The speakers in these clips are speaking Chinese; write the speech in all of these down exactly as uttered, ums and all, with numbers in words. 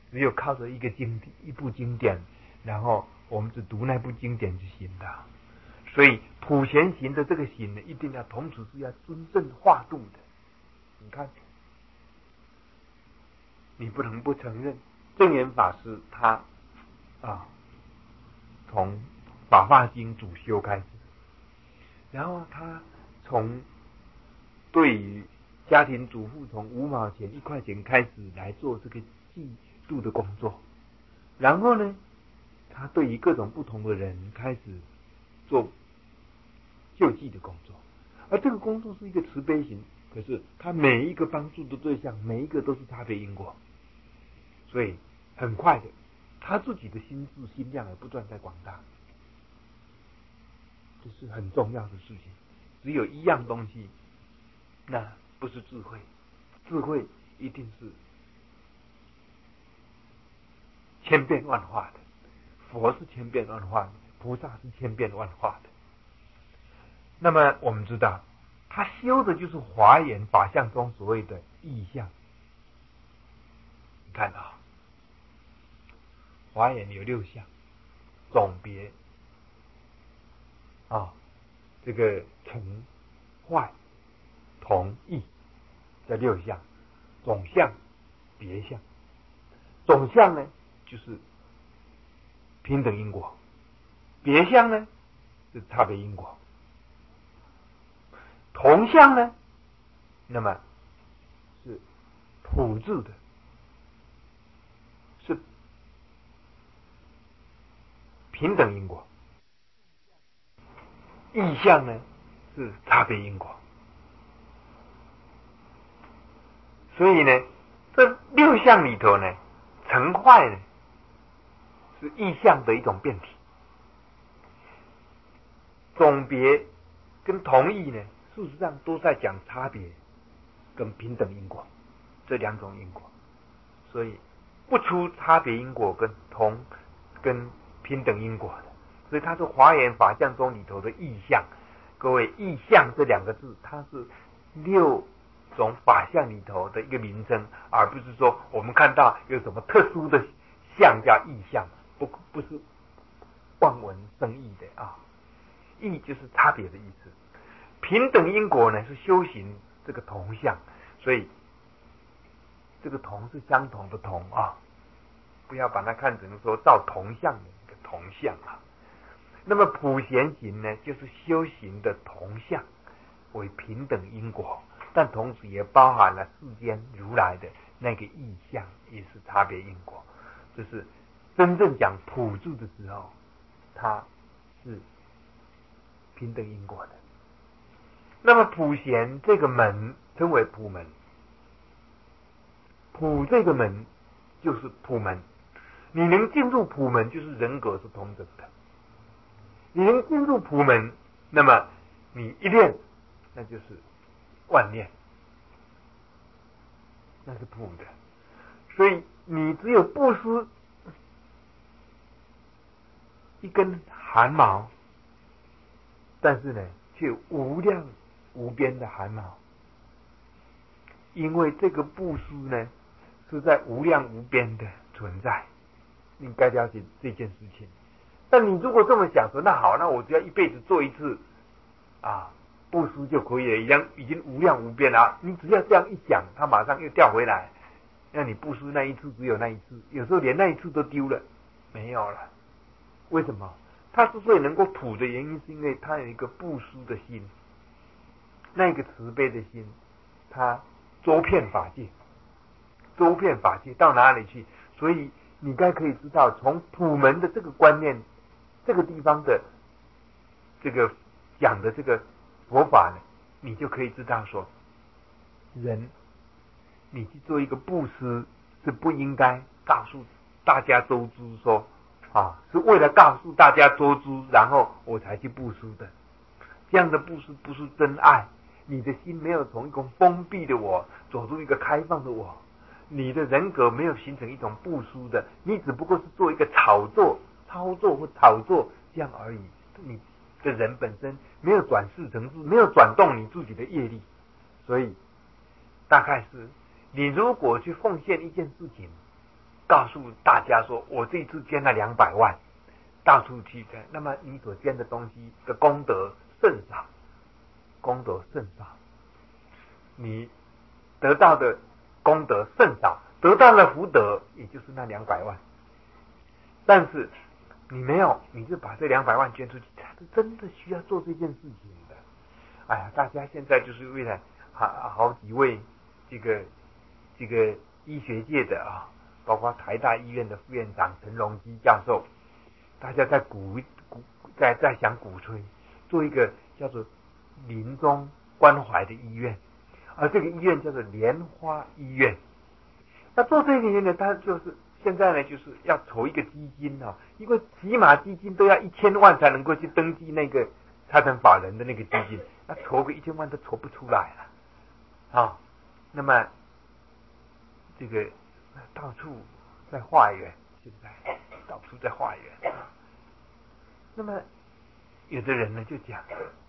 只有靠着一个经一部经典，然后我们只读那部经典就行了。所以普贤行的这个行呢，一定要同时是要真正化度的。你看，你不能不承认，证严法师他啊，从法华经主修开始，然后他从对于家庭主妇从五毛钱一块钱开始来做这个济度的工作，然后呢，他对于各种不同的人开始做救济的工作，而这个工作是一个慈悲行，可是他每一个帮助的对象，每一个都是差别因果，所以很快的，他自己的心智心量也不断在广大，这是很重要的事情。只有一样东西，那不是智慧，智慧一定是千变万化的，佛是千变万化的，菩萨是千变万化的。那么我们知道，他修的就是华严法相中所谓的意象。你看啊，华严有六相，总别啊，这个成坏同异这六项，总相别相。总相呢就是平等因果，别相呢是差别因果，同相呢那么是普智的，是平等因果，异相呢是差别因果。所以呢，这六项里头呢，成坏呢是异相的一种变体，总别跟同异呢，事实上都在讲差别跟平等因果这两种因果，所以不出差别因果跟同跟平等因果的，所以它是华严法相中里头的异象。各位，异象这两个字，它是六种法相里头的一个名称，而不是说我们看到有什么特殊的相叫异象，不不是望文生义的啊。异就是差别的意思，平等因果呢是修行这个同相，所以这个同是相同的同啊，不要把它看成说照同相的一个同相啊。那么普贤行呢，就是修行的同相为平等因果，但同时也包含了世间如来的那个意象，也是差别因果。这是真正讲普助的时候，它是平等因果的。那么普贤这个门称为普门，普这个门就是普门，你能进入普门，就是人格是同等的。你能进入普门，那么你一念，那就是万念，那是普的。所以你只有布施一根汗毛，但是呢，却无量无边的汗毛，因为这个布施呢，是在无量无边的存在，你该了解这件事情。但你如果这么想说，那好，那我只要一辈子做一次啊布施就可以了，已经已经无量无边了。你只要这样一讲，他马上又调回来，那你布施那一次只有那一次，有时候连那一次都丢了，没有了。为什么？他之所以能够普的原因，是因为他有一个布施的心，那个慈悲的心，他周遍法界，周遍法界到哪里去？所以你该可以知道，从普门的这个观念，这个地方的这个讲的这个佛法呢，你就可以知道说，人你去做一个布施，是不应该告诉大家周知说啊，是为了告诉大家周知，然后我才去布施的。这样的布施不是真爱，你的心没有从一个封闭的我走入一个开放的我，你的人格没有形成一种布施的，你只不过是做一个炒作、操作或炒作这样而已。你的人本身没有转世成智，没有转动你自己的业力，所以大概是你如果去奉献一件事情， 告诉大家说，我这一次捐了两百万，到处去捐，那么你所捐的东西的功德甚少，功德甚少，你得到的功德甚少，得到了福德也就是那两百万，但是你没有，你就把这两百万捐出去，他是真的需要做这件事情的。哎呀，大家现在就是为了好好几位这个这个医学界的啊，包括台大医院的副院长陈荣基教授，大家在鼓鼓在在想鼓吹做一个叫做临终关怀的医院，而这个医院叫做莲花医院。那做这个医院呢，他就是现在呢，就是要筹一个基金啊，因为起码基金都要一千万才能够去登记那个财产法人的那个基金，那筹个一千万都筹不出来了啊。那么这个到处在化缘，现在到处在化缘。那么有的人呢就讲，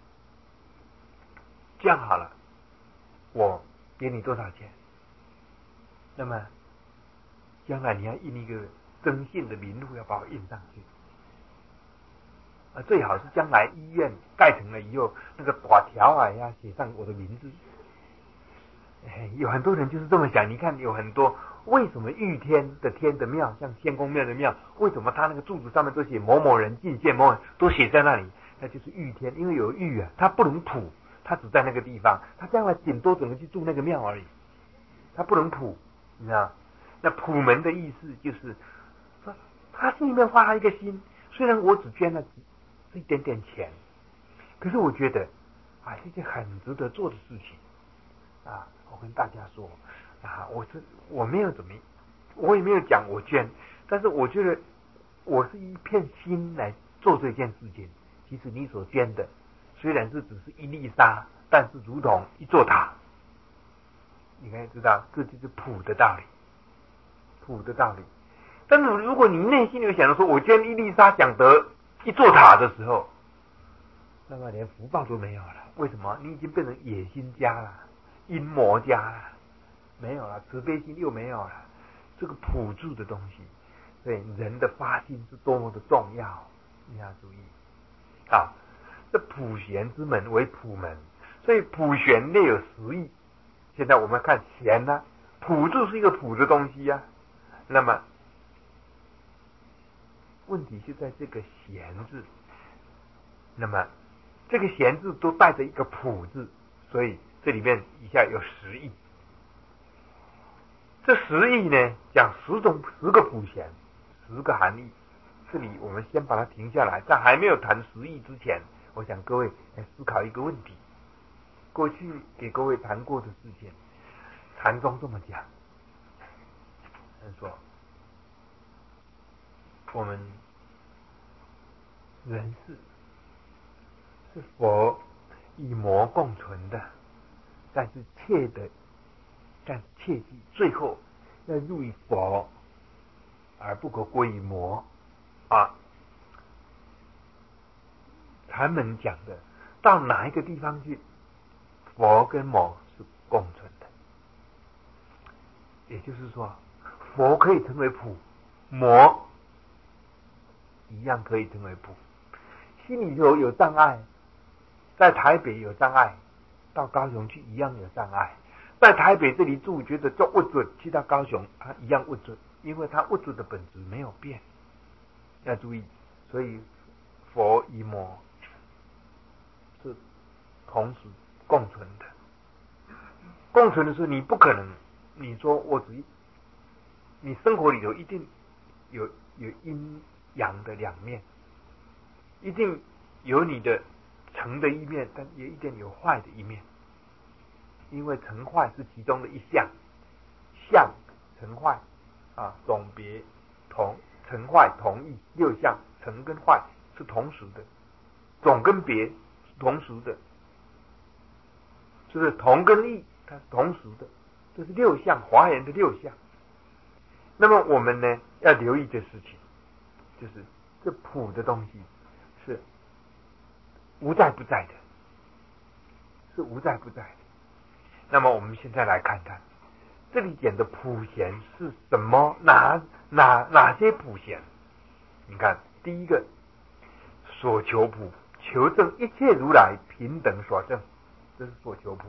这样好了，我给你多少钱？那么将来你要印一个征信的名录，要把我印上去。啊，最好是将来医院盖成了以后，那个短条啊要写上我的名字。哎，有很多人就是这么想。你看，有很多为什么玉天的天的庙，像天公庙的庙，为什么他那个柱子上面都写某某人进献某某，都写在那里？那就是玉天，因为有玉啊，他不能卜，他只在那个地方，他将来顶多只能去住那个庙而已，他不能卜，你知道？那普门的意思就是说，他心里面画了一个心，虽然我只捐了一点点钱，可是我觉得啊，这件很值得做的事情啊。我跟大家说啊，我是我没有怎么，我也没有讲我捐，但是我觉得我是一片心来做这件事情。其实你所捐的虽然是只是一粒沙，但是如同一座塔。你可以知道，这就是普的道理。普的道理，但是如果你内心有想着说，我捐一粒沙想得一座塔的时候，那么连福报都没有了。为什么？你已经变成野心家了，阴魔家了，没有了，慈悲心又没有了。这个普助的东西，对人的发心是多么的重要，你要注意啊！这普贤之门为普门，所以普贤内有十义。现在我们看贤呢、啊，普助是一个普的东西啊。那么问题是在这个贤字，那么这个贤字都带着一个普字，所以这里面以下有十义。这十义呢，讲十种十个普贤，十个含义。这里我们先把它停下来，在还没有谈十义之前，我想各位来思考一个问题。过去给各位谈过的事情，禅宗这么讲，他说我们人世是佛与魔共存的，但是切的，但是切记最后要入于佛，而不可归于魔啊。禅门讲的，到哪一个地方去，佛跟魔是共存的，也就是说，佛可以成为普，魔一样可以成为普。心里头有障碍，在台北有障碍，到高雄去一样有障碍。在台北这里住觉得做不准，去到高雄他一样不准，因为他不准的本质没有变，要注意。所以佛与魔是同时共存的。共存的时候，你不可能你说我只你生活里头一定有有阴阳的两面，一定有你的成的一面，但也一定有坏的一面。因为成坏是其中的一项，相成坏啊，总别同成坏同义，六项成跟坏是同时的，总跟别是同时的，就是同跟异它是同时的，这是六项华严的六项。那么我们呢要留意的事情，就是这普的东西是无在不在的，是无在不在的。那么我们现在来看看，这里讲的普贤是什么？哪哪哪些普贤？你看，第一个所求普，求证一切如来平等所证，这是所求普。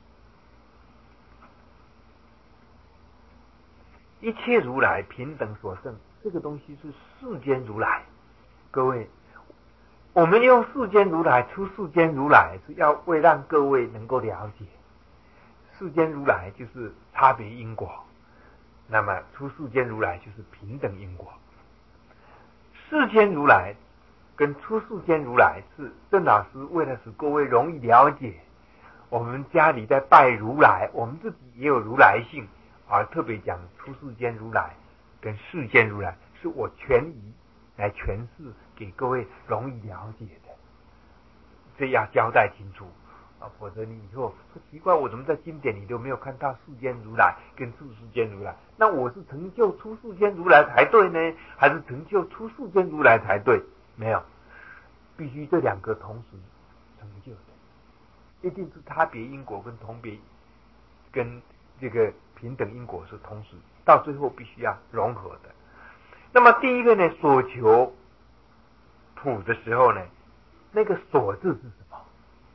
一切如来平等所证，这个东西是世间如来。各位，我们用世间如来出世间如来，是要为让各位能够了解，世间如来就是差别因果，那么出世间如来就是平等因果。世间如来跟出世间如来是郑老师为了使各位容易了解，我们家里在拜如来，我们自己也有如来性，而特别讲出世间如来跟世间如来，是我权宜来诠释给各位容易了解的，这要交代清楚啊，否则你以后说奇怪，我怎么在经典里都没有看到世间如来跟出世间如来？那我是成就出世间如来才对呢，还是成就出世间如来才对？没有，必须这两个同时成就的，一定是差别因果跟同别跟这个平等因果是同时，到最后必须要融合的。那么第一个呢，所求普的时候呢，那个所字是什么？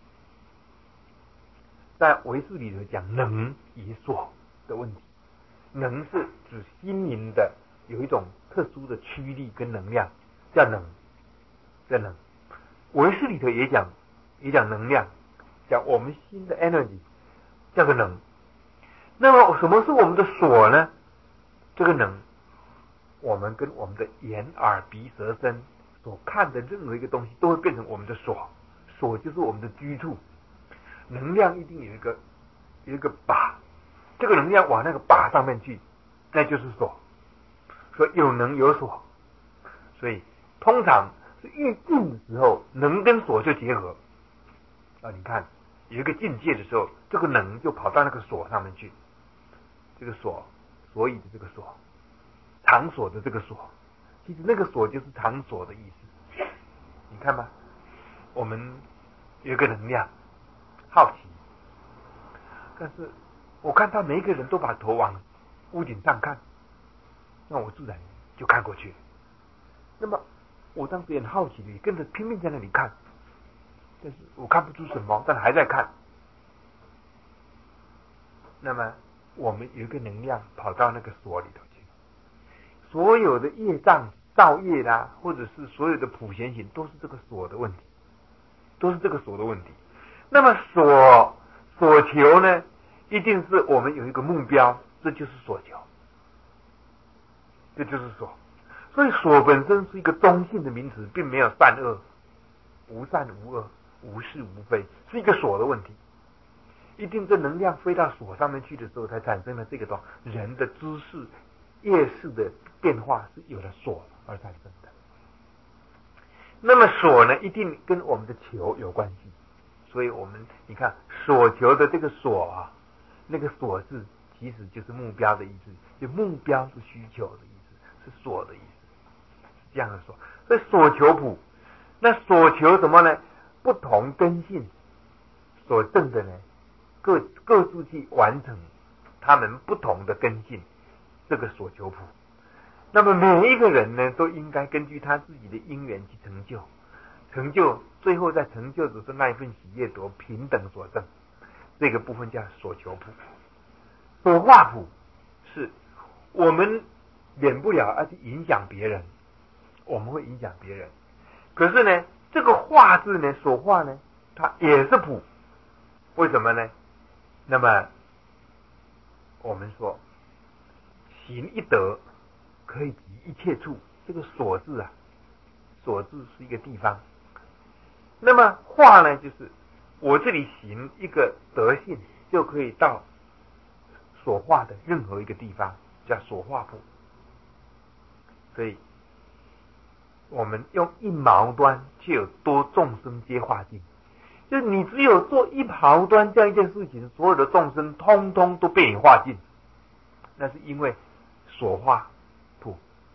在唯识里头讲能与所的问题，能是指心灵的有一种特殊的驱力跟能量，叫能，叫能。唯识里头也讲也讲能量，讲我们心的 energy 叫个能。那么什么是我们的所呢？这个能，我们跟我们的眼耳鼻舌身所看的任何一个东西都会变成我们的所，所就是我们的居处。能量一定有一个有一个靶，这个能量往那个靶上面去，那就是所。所以有能有所，所以通常是越近的时候，能跟所就结合啊。你看有一个境界的时候，这个能就跑到那个所上面去，这个所，所以的这个所，场所的这个所，其实那个所就是场所的意思。你看吧，我们有一个能量好奇，但是我看到每一个人都把头往屋顶上看，那我自然就看过去。那么我当时也很好奇的，也跟着拼命在那里看，但是我看不出什么，但还在看。那么我们有一个能量跑到那个所里头去，所有的业障造业啦，或者是所有的普贤行，都是这个所的问题，都是这个所的问题。那么所所求呢，一定是我们有一个目标，这就是所求，这就是所。所以所本身是一个中性的名词，并没有善恶，无善无恶，无是无非，是一个所的问题。一定这能量飞到所上面去的时候，才产生了这个东人的知识业识的变化，是有了所而产生的。那么所呢，一定跟我们的求有关系。所以我们你看所求的这个所啊，那个所字其实就是目标的意思，就目标是需求的意思，是所的意思，是这样的说。所以所求普，那所求什么呢？不同根性所证的呢，各各自去完成他们不同的根性，这个所求普。那么每一个人呢，都应该根据他自己的因缘去成就，成就最后在成就的是那一份喜悦得平等所证，这个部分叫所求普。所化普是我们免不了要去影响别人，我们会影响别人，可是呢，这个化字呢，所化呢，它也是普。为什么呢？那么我们说行一德可以集一切处，这个所字啊，所字是一个地方。那么化呢，就是我这里行一个德性，就可以到所化的任何一个地方，叫所化普。所以我们用一毛端，却有多众生皆化尽。就是你只有做一毫端这样一件事情，所有的众生通通都被你化尽，那是因为所化普。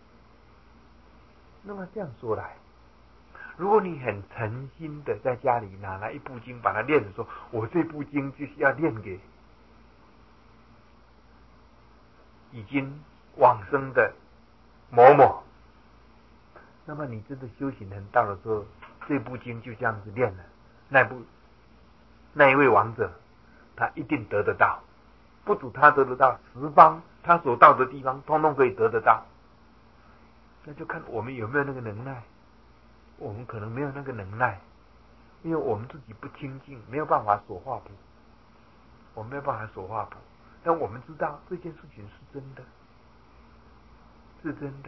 那么这样说来，如果你很诚心的在家里拿来一部经，把它练的说，我这部经就是要练给已经往生的某某。那么你真的修行人到了时候，这部经就这样子练了，那部那一位王者，他一定得得到，不止他得得到，十方他所到的地方，通通可以得得到。那就看我们有没有那个能耐。我们可能没有那个能耐，因为我们自己不清净，没有办法所化谱，我们没有办法所化谱。但我们知道这件事情是真的，是真的。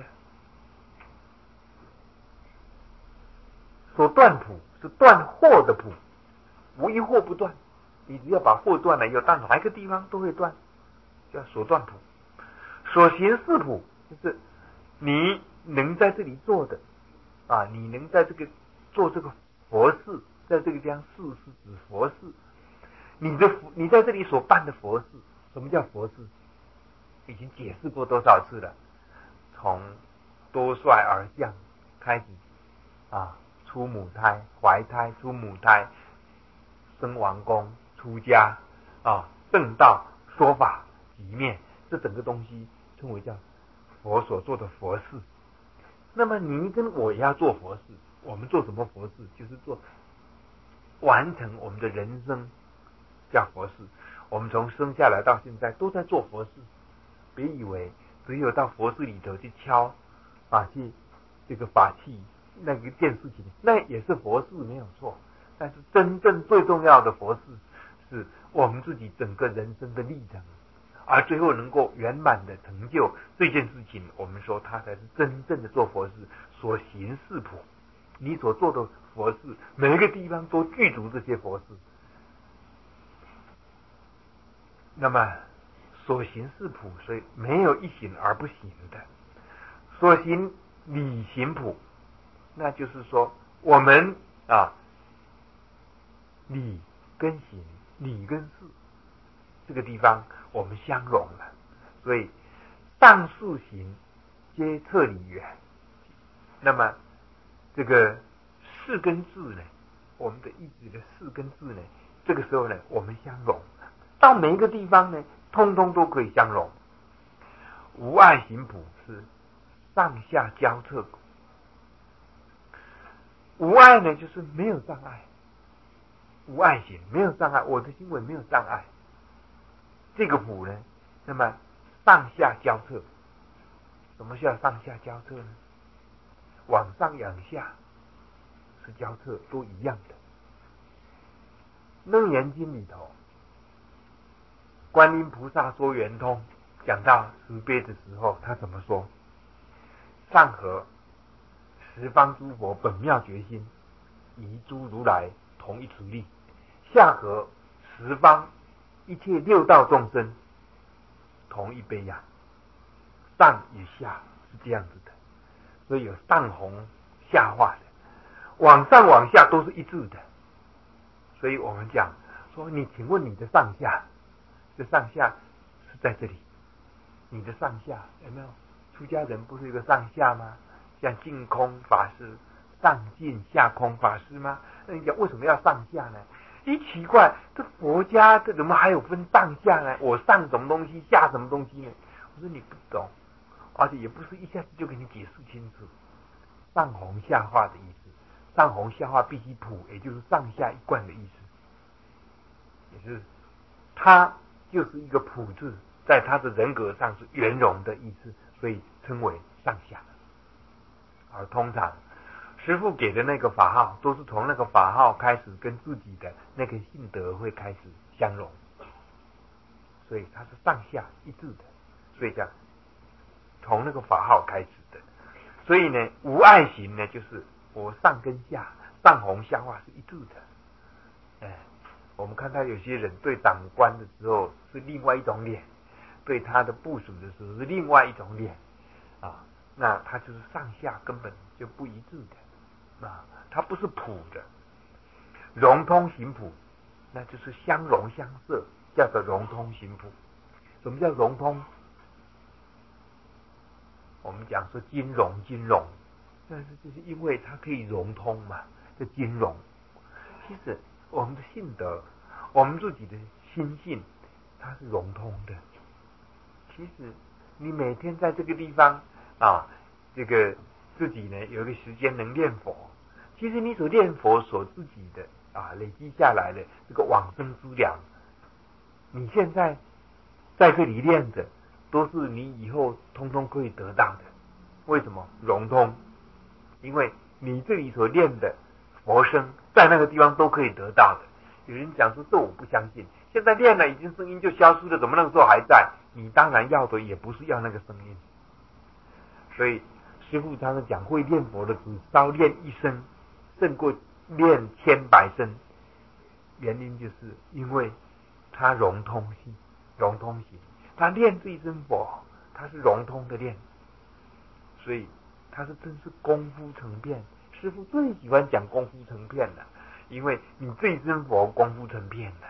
所断谱是断惑的谱，无一惑不断。你只要把惑断了，以后到哪一个地方都会断，叫所断谱。所行识谱就是你能在这里做的啊，你能在这个做这个佛事，在这个地方事是指佛事。你的你在这里所办的佛事，什么叫佛事？已经解释过多少次了。从多帅而降开始啊，出母胎、怀胎、出母胎、生王宫、出家啊，正道、说法、极灭，这整个东西称为叫佛所做的佛事。那么你跟我也要做佛事，我们做什么佛事？就是做完成我们的人生，叫佛事。我们从生下来到现在都在做佛事，别以为只有到佛事里头去敲啊，去这个法器那个件事情，那也是佛事没有错。但是真正最重要的佛事，是我们自己整个人生的历程，而最后能够圆满的成就这件事情，我们说它才是真正的做佛事。所行识谱，你所做的佛事，每一个地方都具足这些佛事。那么所行识谱，所以没有一行而不行的。所行理行谱，那就是说我们啊，理跟行，理跟事这个地方我们相融了，所以上事行皆测理缘。那么这个事跟智呢，我们的意志的事跟智呢，这个时候呢我们相融，到每一个地方呢通通都可以相融。无碍行谱是上下交彻，无碍呢就是没有障碍，无碍行没有障碍，我的行为没有障碍。这个谱呢，那么上下交彻，什么叫上下交彻呢？往上往下是交彻，都一样的。楞严经里头，观音菩萨说圆通，讲到慈悲的时候，他怎么说？上合十方诸佛本妙觉心，遗诸如来同一慈力；下合十方一切六道众生同一悲仰。上与下是这样子的，所以有上弘下化的，往上往下都是一致的。所以我们讲说，你请问你的上下，这上下是在这里，你的上下有没有？出家人不是有个上下吗？像净空法师上净下空法师吗？那你讲为什么要上下呢？一奇怪，这佛家这怎么还有分上下呢？我上什么东西，下什么东西呢？我说你不懂，而且也不是一下子就给你解释清楚。上弘下化的意思，上弘下化必须普，也就是上下一贯的意思，也就是他就是一个普字，在他的人格上是圆融的意思，所以称为上下。而通常师父给的那个法号，都是从那个法号开始跟自己的那个性德会开始相融，所以它是上下一致的，所以叫从那个法号开始的。所以呢，无碍行呢，就是我上跟下，上弘下化是一致的。哎，我们看到有些人对长官的时候是另外一种脸，对他的部属的时候是另外一种脸啊，那他就是上下根本就不一致的啊，它不是普的。融通行谱，那就是相融相摄，叫做融通行谱。什么叫融通？我们讲说金融金融，但是就是因为它可以融通嘛，叫金融。其实我们的性德，我们自己的心性，它是融通的。其实你每天在这个地方啊， 这个自己呢有一个时间能念佛，其实你所念佛所自己的啊累积下来的这个往生资粮，你现在在这里念的都是你以后通通可以得到的。为什么？融通，因为你这里所念的佛声在那个地方都可以得到的。有人讲说这我不相信，现在念了已经声音就消失了，怎么那个时候还在？你当然要的也不是要那个声音。所以师父常常讲，会念佛的只稍念一声胜过念千百声，原因就是因为他融通性，融通行，他念这一声佛，他是融通的念，所以他是真是功夫成片。师父最喜欢讲功夫成片了，因为你这一声佛功夫成片了，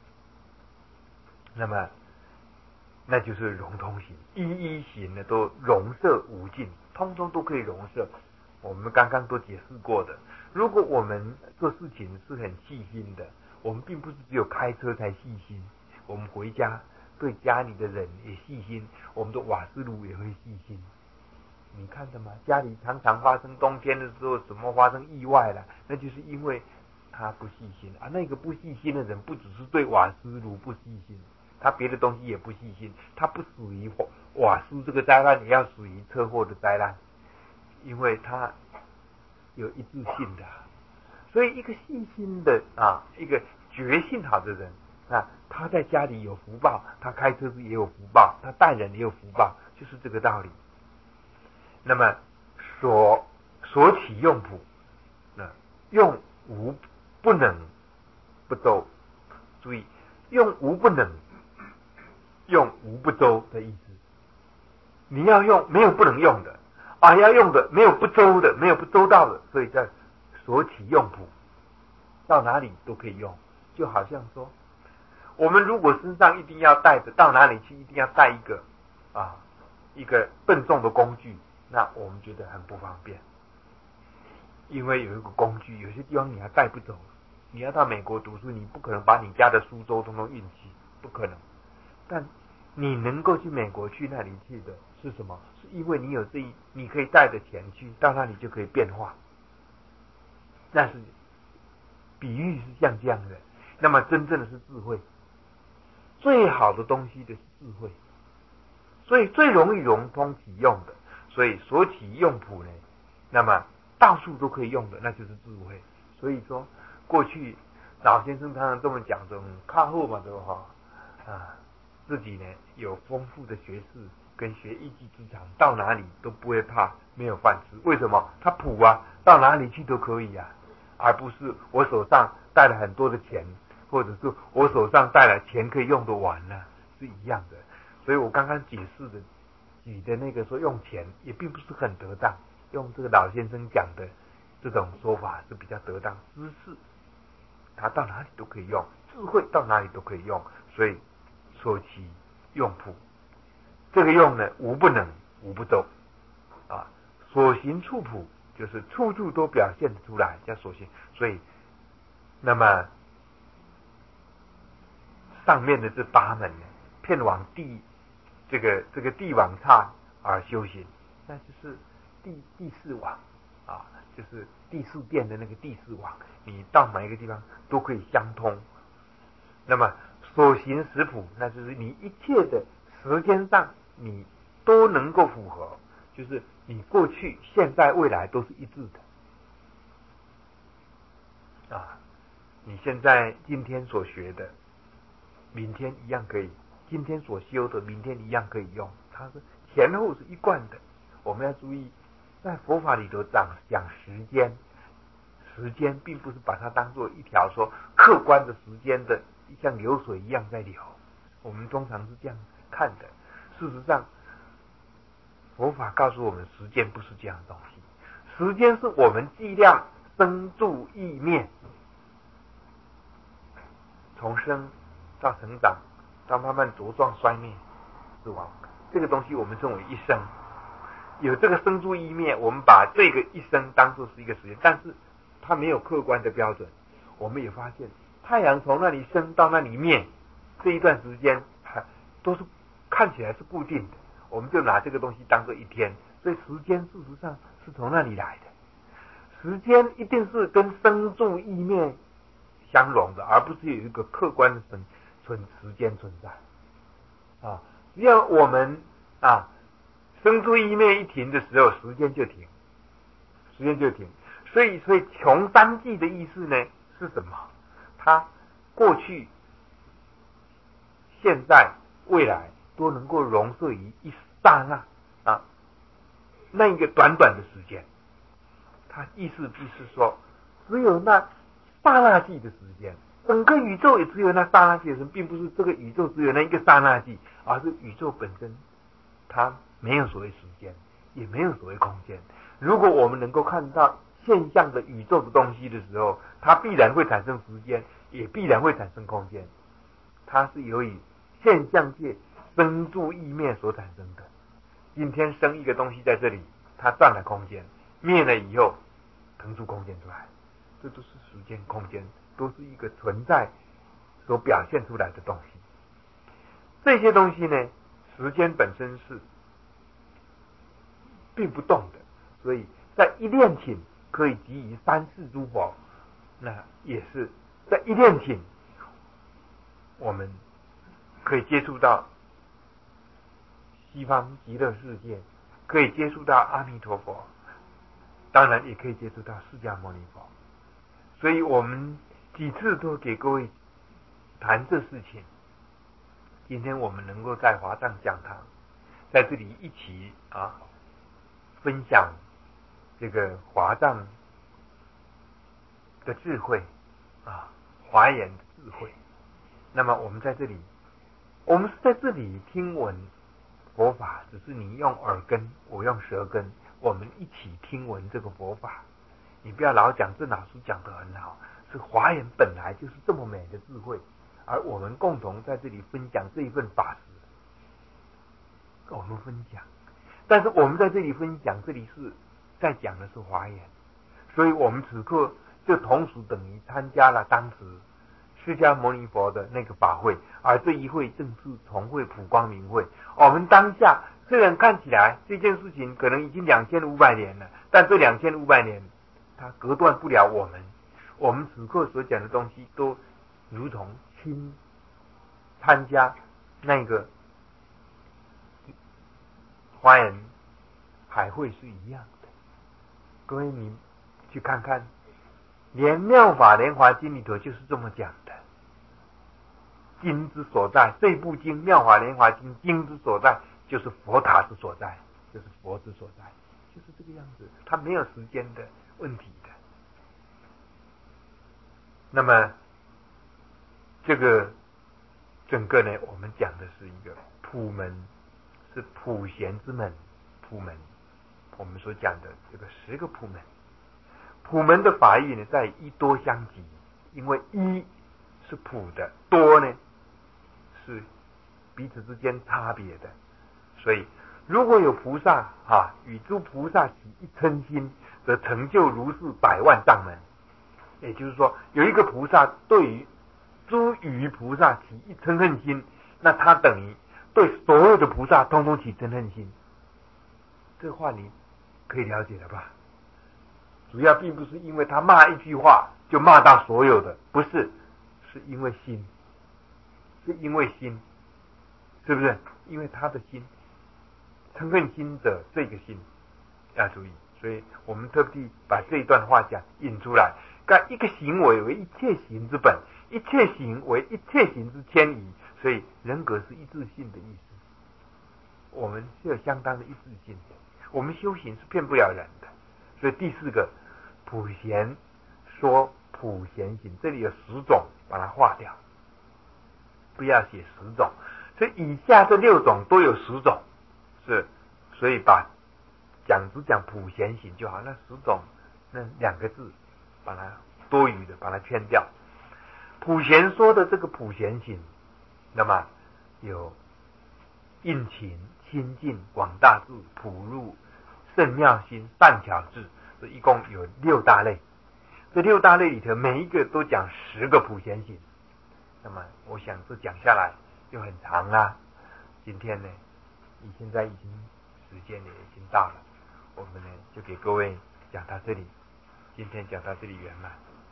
那么那就是融通行，一一行呢都容摄无尽，通通都可以容摄。我们刚刚都解释过的，如果我们做事情是很细心的，我们并不是只有开车才细心，我们回家对家里的人也细心，我们的瓦斯炉也会细心。你看的吗？家里常常发生冬天的时候什么发生意外了，那就是因为他不细心啊。那个不细心的人不只是对瓦斯炉不细心，他别的东西也不细心，他不属于瓦斯这个灾难，也要属于车祸的灾难，因为他有一致性的。所以一个细心的啊，一个觉性好的人啊，他在家里有福报，他开车子也有福报，他待人也有福报，就是这个道理。那么所所起用谱，那用无不能不周，注意用无不能，用无不周的意思。你要用没有不能用的啊，要用的没有不周的，没有不周到的，所以叫所起用谱，到哪里都可以用。就好像说，我们如果身上一定要带着，到哪里去一定要带一个啊一个笨重的工具，那我们觉得很不方便，因为有一个工具，有些地方你还带不走。你要到美国读书，你不可能把你家的书周通通运去，不可能。但你能够去美国去那里去的是什么？是因为你有这一，你可以带着钱去，到那里就可以变化。那是比喻是像这样的。那么真正的是智慧，最好的东西的是智慧，所以最容易融通起用的。所以所起用谱呢，那么到处都可以用的，那就是智慧。所以说，过去老先生常常这么讲说，靠后嘛，对吧？啊，自己呢有丰富的学识跟学一技之长，到哪里都不会怕没有饭吃。为什么？他谱啊，到哪里去都可以啊，而不是我手上带了很多的钱，或者是我手上带了钱可以用得完呢、啊，是一样的。所以我刚刚解释的。举的那个说用钱也并不是很得当，用这个老先生讲的这种说法是比较得当。知识他到哪里都可以用，智慧到哪里都可以用，所以说其用谱。这个用呢，无不能，无不周啊。所行处谱就是处处都表现得出来，叫所行。所以，那么上面的这八门呢，遍往地。这个这个地往刹而修行，那就是第第四网啊，就是第四殿的那个第四网，你到哪一个地方都可以相通。那么所行识谱，那就是你一切的时间上你都能够符合，就是你过去、现在、未来都是一致的啊。你现在今天所学的，明天一样可以。今天所修的，明天一样可以用，它是前后是一贯的。我们要注意，在佛法里头讲讲时间，时间并不是把它当做一条说客观的时间的，像流水一样在流。我们通常是这样看的。事实上，佛法告诉我们，时间不是这样的东西。时间是我们计量生住意灭，从生到成长。到慢慢茁壮衰灭死亡，这个东西我们称为一生。有这个生住意灭，我们把这个一生当作是一个时间，但是它没有客观的标准。我们也发现，太阳从那里生到那里灭，这一段时间都是看起来是固定的，我们就拿这个东西当作一天。 所以时间事实上是从那里来的。时间一定是跟生住意灭相融的，而不是有一个客观的存存时间存在啊。只要我们啊生住意灭一停的时候，时间就停，时间就停。所以，所以穷三际的意思呢是什么？它过去、现在、未来都能够容摄于一刹那啊，那一个短短的时间。它意思就是说，只有那刹那际的时间，整个宇宙也只有那刹那际的时间，并不是这个宇宙只有那一个刹那际，而是宇宙本身它没有所谓时间，也没有所谓空间。如果我们能够看到现象的宇宙的东西的时候，它必然会产生时间，也必然会产生空间。它是由于现象界生住意灭所产生的。今天生一个东西在这里，它占了空间，灭了以后腾出空间出来，这都是时间空间，都是一个存在所表现出来的东西。这些东西呢，时间本身是并不动的，所以在一念顷可以集于三世诸佛，那也是在一念顷我们可以接触到西方极乐世界，可以接触到阿弥陀佛，当然也可以接触到释迦牟尼佛。所以我们几次都给各位谈这事情。今天我们能够在华藏讲堂在这里一起啊分享这个华藏的智慧啊，华严的智慧。那么我们在这里，我们是在这里听闻佛法，只是你用耳根，我用舌根，我们一起听闻这个佛法。你不要老讲这老师讲得很好，是华严本来就是这么美的智慧，而我们共同在这里分享这一份法师，我们分享。但是我们在这里分享，这里是在讲的是华严，所以我们此刻就同时等于参加了当时释迦牟尼佛的那个法会，而这一会正是重会普光明会。我们当下虽然看起来这件事情可能已经两千五百年了，但这两千五百年它隔断不了我们，我们此刻所讲的东西都如同亲参加那个华严海会是一样的。各位你去看看，连妙法莲华经里头就是这么讲的，经之所在，这部经妙法莲华经经之所在就是佛塔之所在，就是佛之所在，就是这个样子，它没有时间的问题的。那么这个整个呢，我们讲的是一个普门，是普贤之门，普门我们所讲的这个十个普门。普门的法义呢，在一多相即，因为一是普的，多呢是彼此之间差别的，所以如果有菩萨啊与诸菩萨起一嗔心，则成就如是百万丈门。也就是说，有一个菩萨对于诸余菩萨起一嗔恨心，那他等于对所有的菩萨通通起嗔恨心。这话你可以了解了吧？主要并不是因为他骂一句话就骂到所有的，不是，是因为心，是因为心，是不是？因为他的心，嗔恨心者这个心要注意，所以我们特地把这一段话讲引出来。干一个行为为一切行之本，一切行为一切行之迁移，所以人格是一致性的意思。我们是有相当的一致性的，我们修行是骗不了人的。所以第四个普贤说普贤行，这里有十种，把它划掉，不要写十种。所以以下这六种都有十种，是，所以把讲只讲普贤行就好，那十种那两个字把它多余的把它圈掉。普贤说的这个普贤行，那么有殷勤、清净、广大智、普入、圣妙心、善巧智，这一共有六大类。这六大类里头，每一个都讲十个普贤行。那么我想这讲下来就很长啦。今天呢，你现在已经时间也已经到了， 我们呢就给各位讲到这里，今天讲到这里圆满。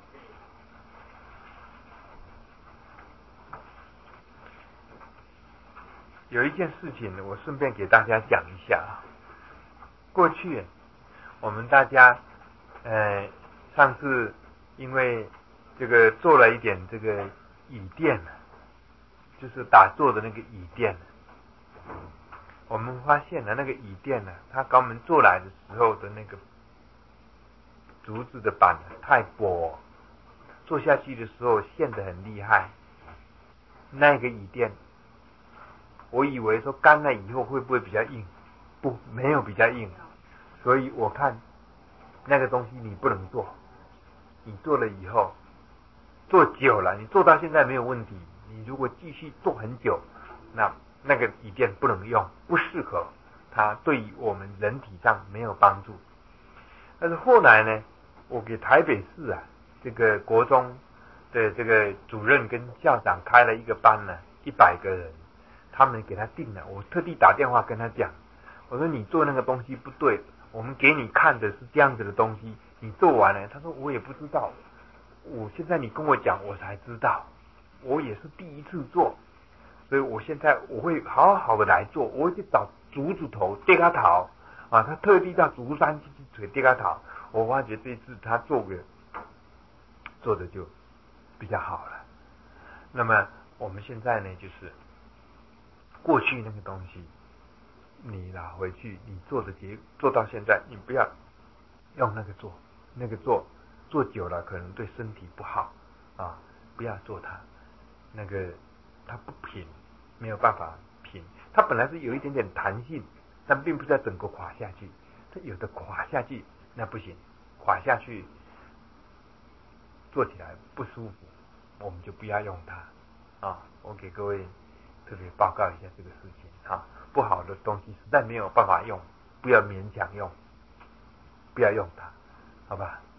有一件事情，我顺便给大家讲一下啊。过去我们大家，呃，上次因为这个做了一点这个椅垫，就是打坐的那个椅垫，我们发现了那个椅垫呢，它刚我们做来的时候的那个竹子的板太薄，坐下去的时候陷得很厉害。那个椅垫，我以为说干了以后会不会比较硬？不，没有比较硬。所以我看那个东西你不能做，你做了以后，做久了，你做到现在没有问题。你如果继续做很久，那那个椅垫不能用，不适合，它对于我们人体上没有帮助。但是后来呢，我给台北市啊这个国中的这个主任跟校长开了一个班呢，一百个人，他们给他定了。我特地打电话跟他讲，我说你做那个东西不对，我们给你看的是这样子的东西，你做完了，他说我也不知道，我现在你跟我讲我才知道，我也是第一次做，所以我现在我会好好的来做，我会去找竹子头跌个头啊，他特地到竹山去去跌个头，我发觉这次他做个做的就比较好了。那么我们现在呢，就是过去那个东西，你拿回去，你做的结做到现在，你不要用那个做，那个做做久了可能对身体不好啊，不要做它，那个它不平，没有办法平，它本来是有一点点弹性，但并不是要整个垮下去，它有的垮下去那不行，垮下去做起来不舒服，我们就不要用它啊。我给各位特别报告一下这个事情啊，不好的东西实在没有办法用，不要勉强用，不要用它，好吧？